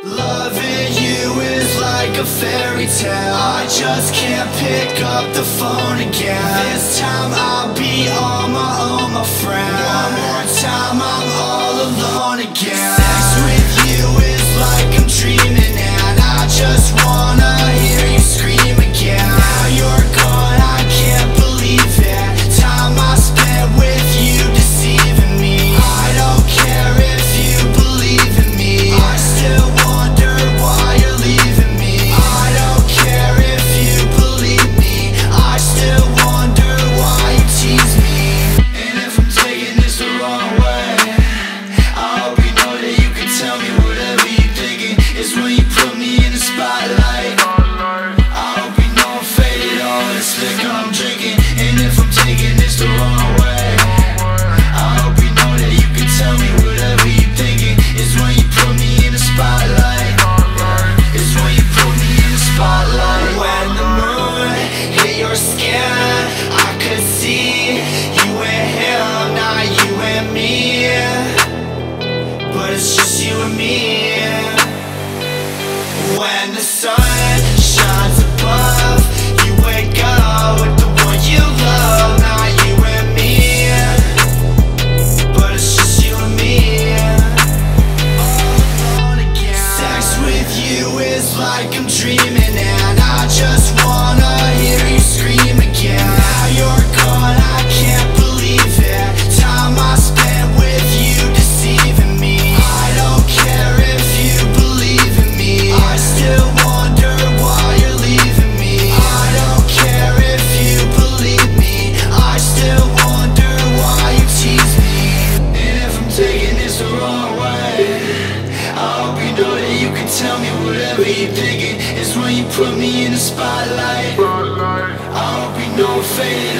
Loving you is like a fairy tale. I just can't pick up the phone again. This time I'll be on my own, my friend. One more time I'm all alone again. Sex with you is like I'm dreaming, and I just wanna hear you scream again. Now you're gone, I can't believe it. Time I spent with you deceiving me. I don't care if you believe in me. I still wonder why you're leaving me. I don't care if you believe me. I still wonder why you tease me. And if I'm taking this the wrong way, I hope you know that you can tell me whatever you're thinking. It's when you put me in the spotlight. I hope you know I'm faded, all this liquor I'm drinking. And if I'm taking this the wrong way, I hope you know that you can tell me whatever you're thinking. It's when you put me in the spotlight. It's when you put me in the spotlight. When the moon hit your skin, I could see you and him, not you and me. But it's just you and me. When the sun shines above, you wake up with the one you love, not you and me. But it's just you and me. All alone again. Sex with you is like I'm dreaming, and I just wanna hear you scream again. Now you're gone, I can't believe it. Time I spent with you deceiving me. I don't care if you believe in me. I still wonder why you're leaving me. I don't care if you believe me. I still wonder why you tease me. And if I'm taking this the wrong way, I hope you know that you can tell me whatever you're thinking. It's when you put me in the spotlight. I hope you know I'm faded,